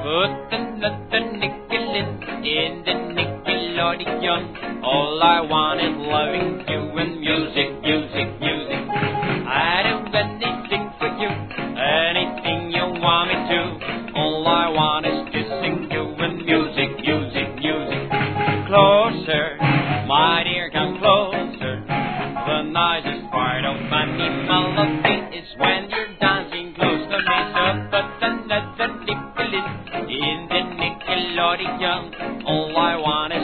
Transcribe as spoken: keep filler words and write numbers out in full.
Put another nickel in, in the Nickelodeon. All I want is loving you and music, music, music. I'd do anything for you, anything you want me to. All I want is kissing you and music, music, music. Closer, my dear, come closer. The nicest part of animal loving is when you're dancing close to me. So put another nickel in, in the Nickelodeon. All I want is